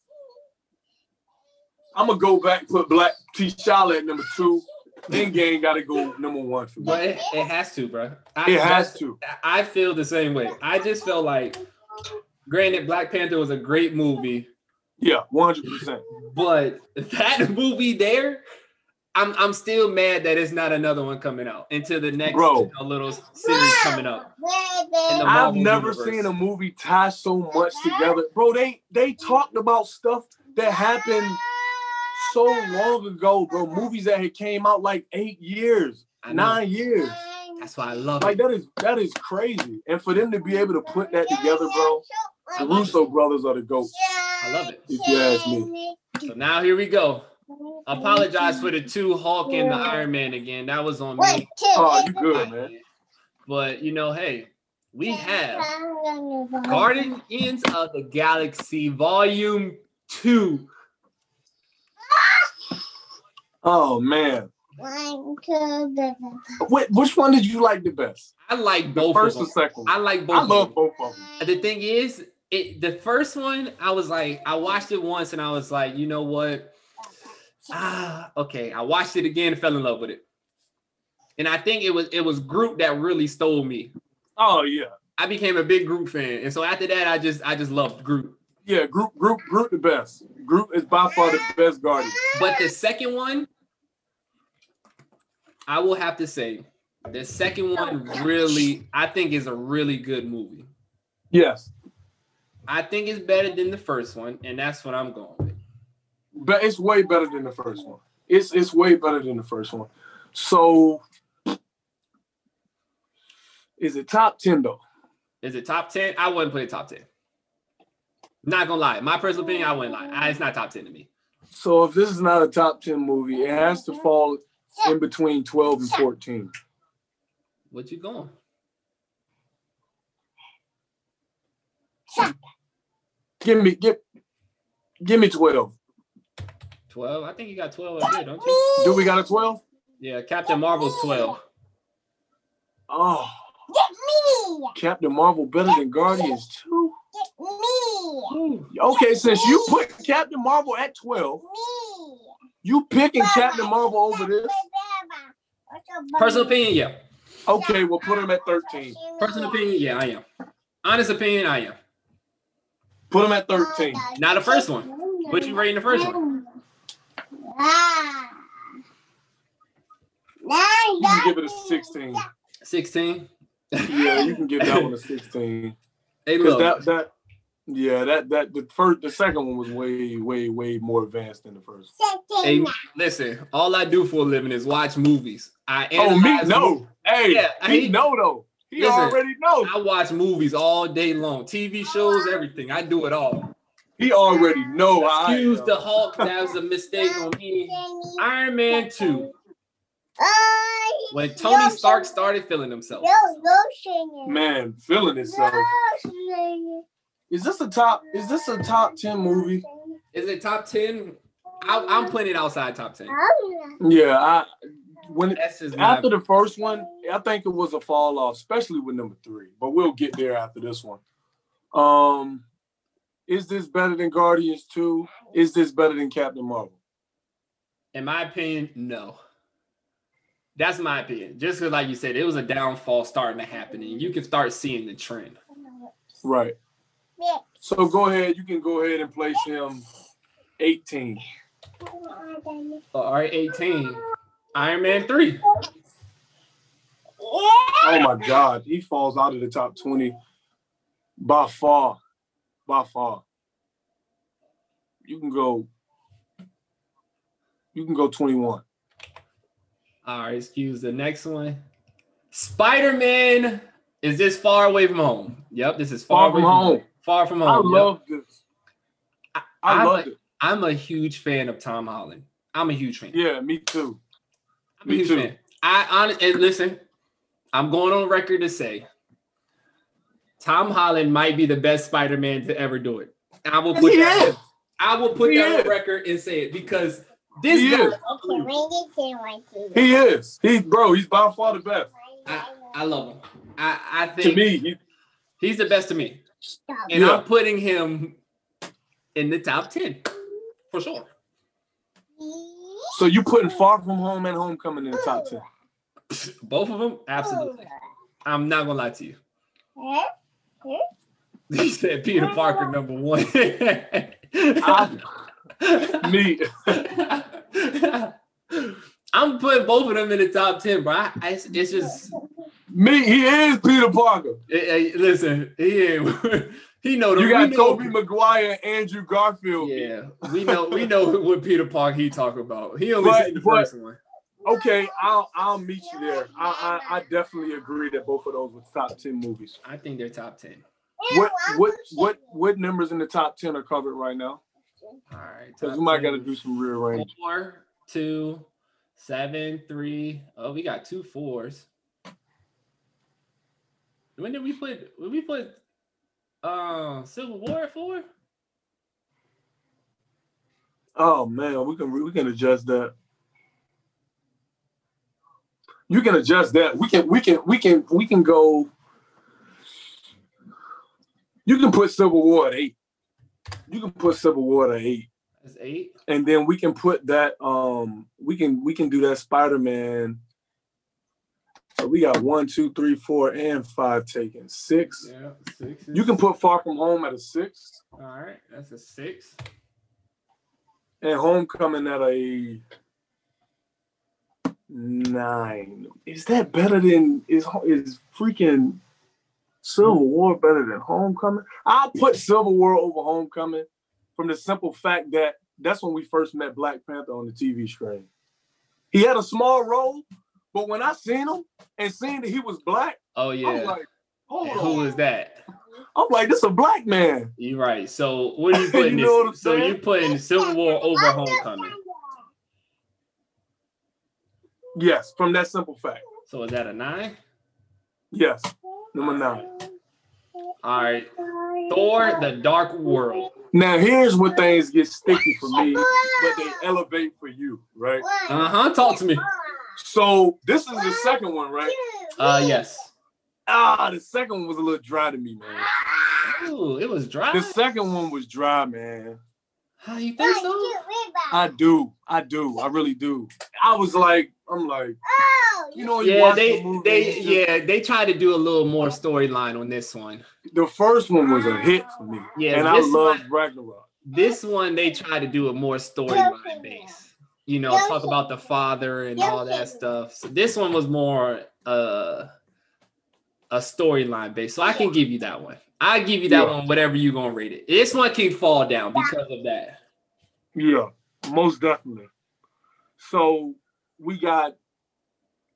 I'm gonna go back, put Black T'Challa at number 2. Endgame got to go number 1 for me. But it has to, bro. It has to. I feel the same way. I just felt like, granted, Black Panther was a great movie. Yeah, 100%. But that movie there, I'm still mad that it's not another one coming out until the next little series coming up. I've never seen a movie tie so much together. Bro, they talked about stuff that happened so long ago, bro. Movies that had came out like 8 years, 9 years. That's why I love it. Like that is crazy. And for them to be able to put that together, bro, the Russo brothers are the GOATs. I love it. If you ask me. So now here we go. Apologize for the 2 Hulk and the Iron Man again. That was on me. Oh, you good, man. But hey, we have Guardians of the Galaxy Volume 2. Oh man. Which one did you like the best? I like both. First or second? I like both. I love both of them. The thing is, the first one, I was like, I watched it once and I was like, you know what? Okay. I watched it again and fell in love with it. And I think it was Groot that really stole me. Oh yeah. I became a big Groot fan. And so after that, I just loved Groot. Yeah, Groot the best. Groot is by far the best Guardian. But the second one, I will have to say, the second one really, I think, is a really good movie. Yes. I think it's better than the first one, and that's what I'm going with. But it's way better than the first one. It's way better than the first one. So, is it top 10 though? Is it top 10? I wouldn't put it top 10. Not gonna lie. My personal opinion, I wouldn't lie. It's not top 10 to me. So if this is not a top 10 movie, it has to fall in between 12 and 14. What you going? Give me 12. 12? I think you got 12 up there, don't you? Do we got a 12? Yeah, Captain Marvel's 12. Oh. Captain Marvel better than Guardians 2? Okay, since you put Captain Marvel at 12, you picking Captain Marvel over this? Personal opinion, yeah. Okay, we'll put him at 13. Personal opinion, yeah, I am. Honest opinion, I am. Put him at 13. Not the first one. What you rating the first one? You can give it a 16. 16? Yeah, you can give that one a 16. Hey, look. The second one was way more advanced than the first. Hey, listen, all I do for a living is watch movies. Hey, he He Listen, already knows. I watch movies all day long, TV shows, everything. I do it all. He already know. Excuse the Hulk. That was a mistake on me. Iron Man 2. When Tony Stark started feeling himself. Man, feeling himself. Is this a top 10 movie? Is it top 10? I'm putting it outside top 10. Yeah, after the first one, I think it was a fall off, especially with number 3. But we'll get there after this one. Is this better than Guardians 2? Is this better than Captain Marvel? In my opinion, no. That's my opinion. Just because, like you said, it was a downfall starting to happen, and you can start seeing the trend. Right. So go ahead. You can go ahead and place him 18. All right, 18. Iron Man 3. Oh my God, he falls out of the top 20 by far. By far. You can go 21. All right, excuse the next one. Spider-Man is this far away from home? Yep, this is far away from home. Far from home. I love this. I love it. I'm a huge fan of Tom Holland. I'm a huge fan. Yeah, me too. I'm a huge fan. And listen, I'm going on record to say Tom Holland might be the best Spider-Man to ever do it. I will put that on record and say it because this guy, he is. He's by far the best. I love him. I think to me, he's the best to me. And I'm putting him in the top 10 for sure. So you putting Far From Home and Homecoming in the top 10? Both of them? Absolutely. I'm not gonna lie to you. He said Peter Parker number 1. Me. I'm putting both of them in the top 10, bro. It's just me. He is Peter Parker. Listen, he know. You got Tobey Maguire, Andrew Garfield. Yeah, we know what Peter Parker he talking about. He only seen the first one. Okay, I'll meet you there. I definitely agree that both of those were top 10 movies. I think they're top 10. What numbers in the top 10 are covered right now? All right, because we might got to do some rearranging. 4, 2, 7, 3. Oh, we got 2 4s. When did we put Civil War at 4? Oh man, we can adjust that. You can adjust that. We can go. You can put Civil War at 8. You can put Civil War at 8. That's 8. And then we can put that. We can do that Spider-Man. So we got 1, 2, 3, 4, and 5 taken. 6. Yeah, 6. You can put Far From Home at a 6. All right, that's a 6. And Homecoming at a 9. Is that better than is freaking Civil War better than Homecoming? I'll put Civil War over Homecoming from the simple fact that that's when we first met Black Panther on the TV screen. He had a small role, but when I seen him and seen that he was black, oh yeah, I'm like, hold on, who is that? I'm like, this is a black man. You're right. So what are you putting? You're putting Civil War over Homecoming. Yes, from that simple fact. So is that a 9? Yes, number 9. All right, Thor: The Dark World. Now here's where things get sticky for me, but they elevate for you, right? Talk to me. So this is the second one, right? Yes. The second one was a little dry to me, man. Ooh, it was dry. The second one was dry, man. How you think so? I do. I really do. I'm like, you know, they tried to do a little more storyline on this one. The first one was a hit for me. Yeah, and I loved Ragnarok. This one they tried to do a more storyline base. You know, talk about the father and all that stuff. So this one was more a storyline base. So I can give you that one. I give you that one, whatever you're gonna rate it. This one can fall down because of that. Yeah, most definitely. So we got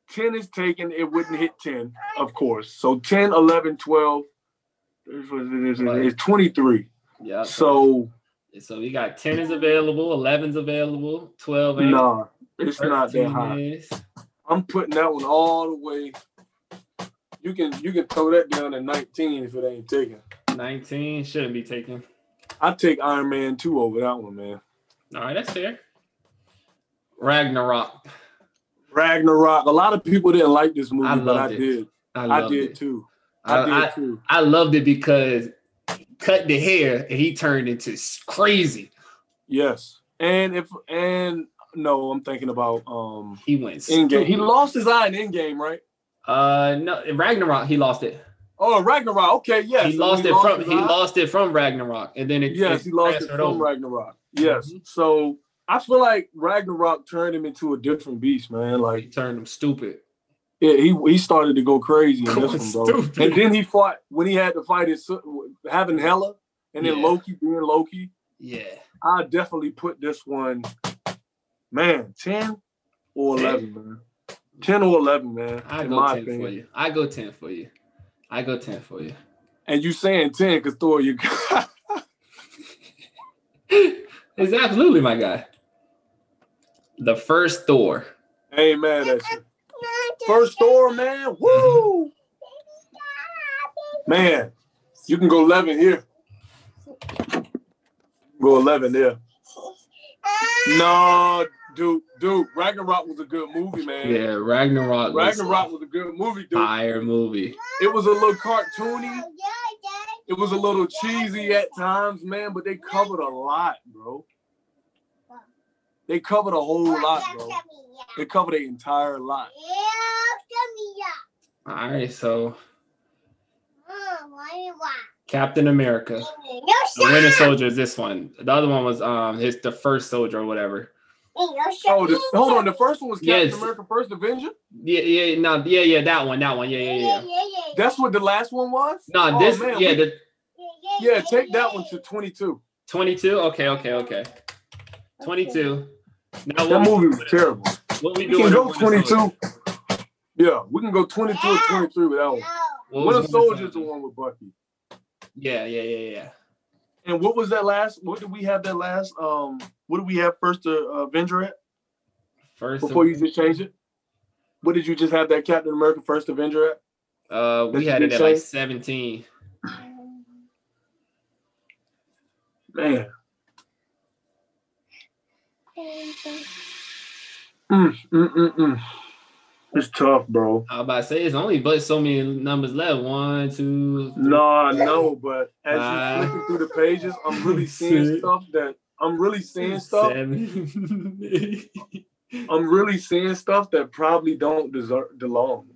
10 is taken, it wouldn't hit 10, of course. So 10, 11, 12 is 23. Yeah. So we got 10 is available, 11's available, 12 ain't. nah, it's not that 13 high. is. I'm putting that one all the way. You can throw that down at 19 if it ain't taken. 19 shouldn't be taken. I'd take Iron Man 2 over that one, man. All right, that's fair. Ragnarok. A lot of people didn't like this movie, but I did. I did too. I loved it because cut the hair and he turned into crazy. Yes. And I'm thinking about he went Endgame. He lost his eye in Endgame, right? No, in Ragnarok he lost it. Oh, Ragnarok. Okay, yes. He lost it from Ragnarok, and then he lost it from Ragnarok. Yes. Mm-hmm. So I feel like Ragnarok turned him into a different beast, man. Like he turned him stupid. Yeah, he started to go crazy in this one, bro. And then he fought when he had to fight having Hela, and then Loki being Loki. Yeah, I definitely put this one, man, 10 or 11, man. 10 or 11, man. I go 10 for you. I go 10 for you. And you saying 10 because Thor, you it's absolutely my guy. The first Thor. Hey, man, that's first Thor, man. Woo! Man, you can go 11 here. Go 11 there. No, dude, Ragnarok was a good movie, man. Yeah, Ragnarok was a good movie, dude. Fire movie. It was a little cartoony. It was a little cheesy at times, man, but they covered a lot, bro. They covered a whole lot, bro. They covered the entire lot. All right, so Captain America. The Winter Soldier is this one. The other one was the first soldier or whatever. Hold on. The first one was Captain America: First Avenger. Yeah, that one. Yeah. That's what the last one was. No, take that one to 22. 22. Okay. 22. Now that movie was terrible. What we can go 22. Yeah, we can go 22 or 23 with that one. Winter Soldier's the one with Bucky. Yeah. And what was that last? What did we have that last? What did we have first Avenger at? Before you just changed it? What did you just have that Captain America First Avenger at? We had it at like 17. Man. It's tough, bro. I was about to say it's only but so many numbers left. 1, 2, 3. No, I know, but as you're flicking through the pages, I'm really seeing stuff that I'm really seeing stuff. 7. I'm really seeing stuff that probably don't belong.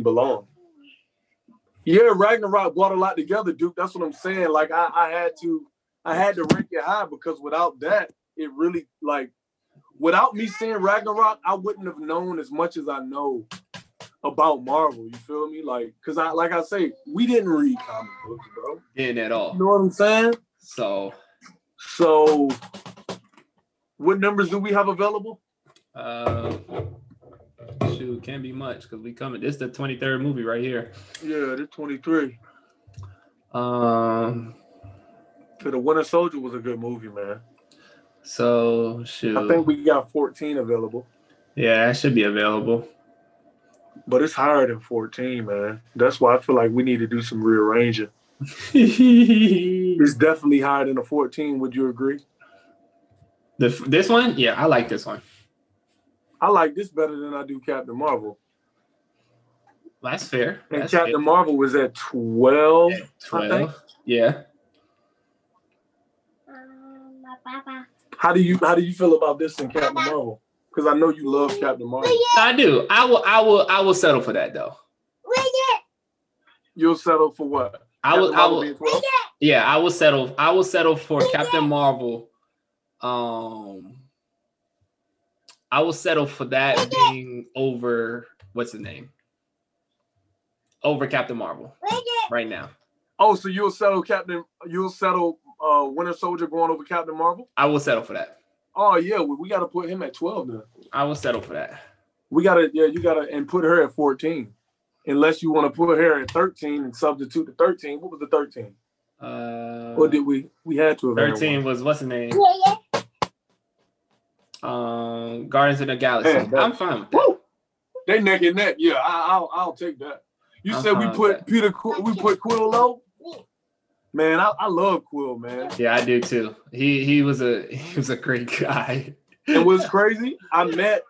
Yeah, Ragnarok brought a lot together, Duke. That's what I'm saying. Like I had to rank it high because without that, it really without me seeing Ragnarok, I wouldn't have known as much as I know about Marvel. You feel me? Because I say, we didn't read comic books, bro. Didn't at all. You know what I'm saying? So, what numbers do we have available? Can't be much because we coming. This is the 23rd movie right here. Yeah, this 23. So The Winter Soldier was a good movie, man. So, shoot. I think we got 14 available. Yeah, that should be available. But it's higher than 14, man. That's why I feel like we need to do some rearranging. It's definitely higher than a 14. Would you agree? This one? Yeah, I like this one. I like this better than I do Captain Marvel. That's fair. And Captain Marvel was at 12. 12. Yeah. How do you feel about this in Captain Marvel? Because I know you love Captain Marvel. I do. I will settle for that though. You'll settle for what? I will. Yeah, I will settle. I will settle for Captain Marvel. I will settle for that being over. What's the name? Over Captain Marvel right now. Oh, so you'll settle Winter Soldier going over Captain Marvel? I will settle for that. Oh yeah, we got to put him at 12 now. I will settle for that. We gotta, you gotta, and put her at 14. Unless you want to put her at 13 and substitute the 13. What was the 13? Or did we? We had to have 13 was what's the name? Guardians of the Galaxy. Man, I'm fine with that. Woo! They neck and neck. Yeah, I'll take that. You said we put Quill low? Man, I love Quill, man. Yeah, I do too. He was a great guy. It was crazy. I met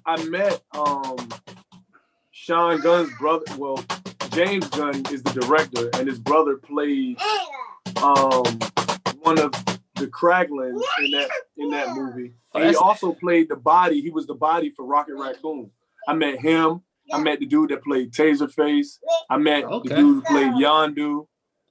Sean Gunn's brother. Well, James Gunn is the director, and his brother played one of the Kraglins in that movie. And he also played the body. He was the body for Rocket Raccoon. I met him. I met the dude that played Taserface. I met the dude who played Yondu.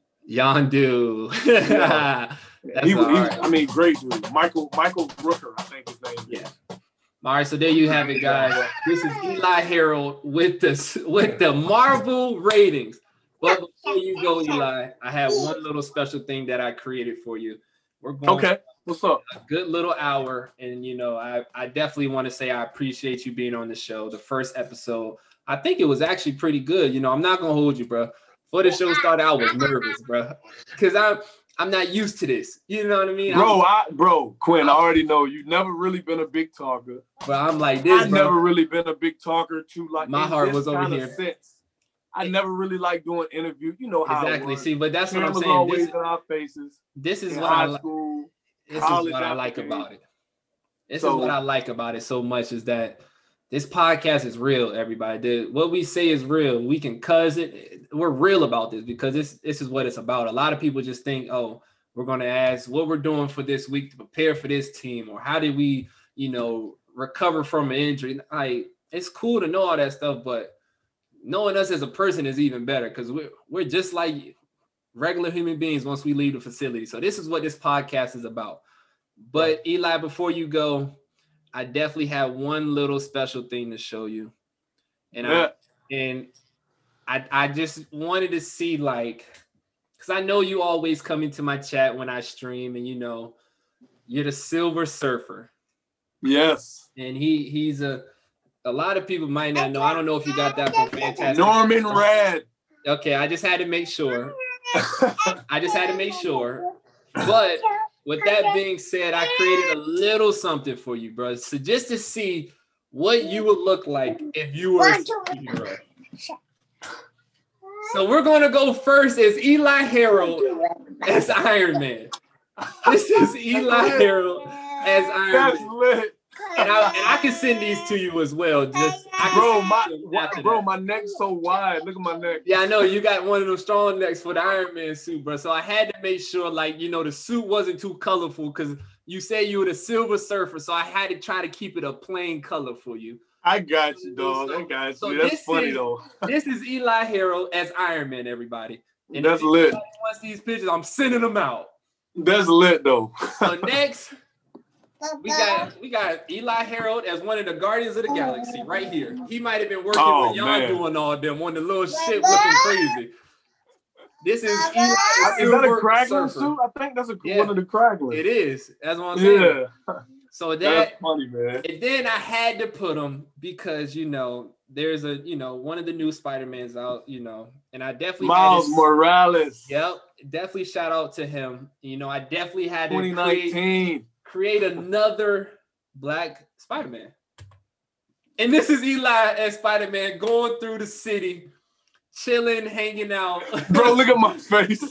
Yeah. I mean, great dude. Michael Rooker, I think his name is. Yeah. All right, so there you have it, guys. This is Eli Harold with the Marvel ratings. But before you go, Eli, I have one little special thing that I created for you. We're going What's up? A good little hour, and I definitely want to say I appreciate you being on the show. The first episode, I think it was actually pretty good. I'm not gonna hold you, bro. Before the show started, I was nervous, bro, because I'm not used to this. You know what I mean? Bro, Quinn, I already know you've never really been a big talker. But I'm like this, I've never really been a big talker too. Like my heart was over here. I never really like doing interviews. You know how exactly. See, but that's what I'm saying. Always in our faces. This is what I like. This is what I like about it. This is what I like about it so much is that this podcast is real, everybody. What we say is real. We can cuz it. We're real about this because this is what it's about. A lot of people just think, oh, we're going to ask what we're doing for this week to prepare for this team, or how did we, recover from an injury. It's cool to know all that stuff, but knowing us as a person is even better because we're just like regular human beings once we leave the facility. So this is what this podcast is about. But Eli, before you go, I definitely have one little special thing to show you. And I just wanted to see, because I know you always come into my chat when I stream, and you're the Silver Surfer. Yes. And he's a lot of people might not know. I don't know if you got that from Fantastic. Norman Rad. Okay, I just had to make sure. But with that being said, I created a little something for you, bro. So just to see what you would look like if you were a superhero. So we're going to go first as Eli Harold as Iron Man. This is Eli Harold as Iron That's Man. lit. And I can send these to you as well. My neck's so wide. Look at my neck. Yeah, I know you got one of those strong necks for the Iron Man suit, bro. So I had to make sure, the suit wasn't too colorful because you say you were the Silver Surfer. So I had to try to keep it a plain color for you. I got you, dog. I got you. So that's funny, though. This is Eli Harold as Iron Man, everybody. And that's lit. Once these pictures, I'm sending them out. That's lit, though. So next, we got Eli Harold as one of the Guardians of the Galaxy right here. He might have been working with y'all doing all them, one of the little shit looking crazy. This is Eli. Is that a Kraglin suit? I think that's one of the Kraglins. It is. That's what I'm saying. Yeah. So that's funny, man. And then I had to put him because there's one of the new Spider-Mans out, and I definitely Miles Morales. Yep, definitely shout out to him. I definitely had to 2019. Create another Black Spider-Man. And this is Eli as Spider-Man going through the city, chilling, hanging out. Bro, look at my face.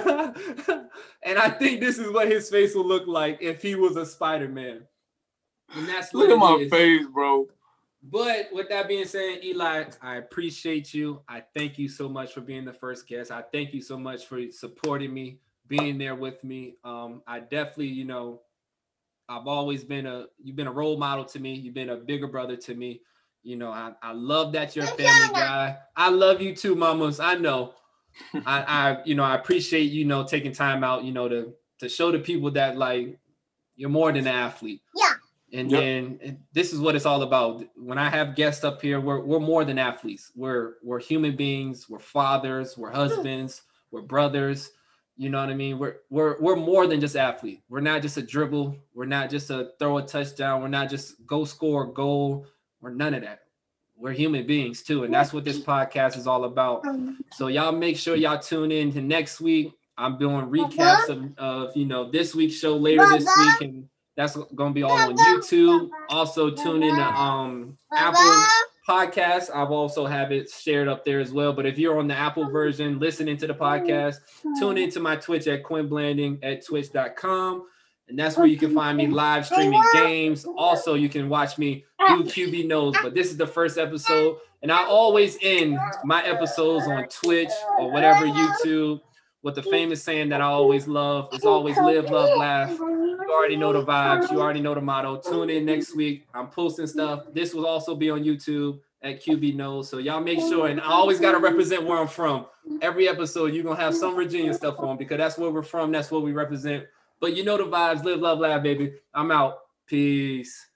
And I think this is what his face will look like if he was a Spider-Man. And that's what look at my face, bro. But with that being said, Eli, I appreciate you. I thank you so much for being the first guest. I thank you so much for supporting me, being there with me. I definitely, I've always you've been a role model to me. You've been a bigger brother to me. I love that you're a family guy. I love you too, mamas. I know. I appreciate, taking time out, to show the people that you're more than an athlete. Yeah. And then this is what it's all about. When I have guests up here, we're more than athletes. We're human beings. We're fathers. We're husbands. We're brothers. You know what I mean? We're more than just athletes. We're not just a dribble. We're not just a throw a touchdown. We're not just go score a goal. We're none of that. we're human beings too. And that's what this podcast is all about. So y'all make sure y'all tune in to next week. I'm doing recaps of this week's show later this week, and that's going to be all on YouTube. Also tune in to Apple Podcasts. I've also have it shared up there as well. But if you're on the Apple version listening to the podcast, tune into my Twitch at Quinn Blanding at twitch.com. And that's where you can find me live streaming games. Also, you can watch me do QB Knows. But this is the first episode. And I always end my episodes on Twitch or whatever YouTube with the famous saying that I always love. It's always live, love, laugh. You already know the vibes. You already know the motto. Tune in next week. I'm posting stuff. This will also be on YouTube at QB Knows. So y'all make sure. And I always got to represent where I'm from. Every episode, you're going to have some Virginia stuff on because that's where we're from. That's what we represent. But you know the vibes. Live, love, laugh, baby. I'm out. Peace.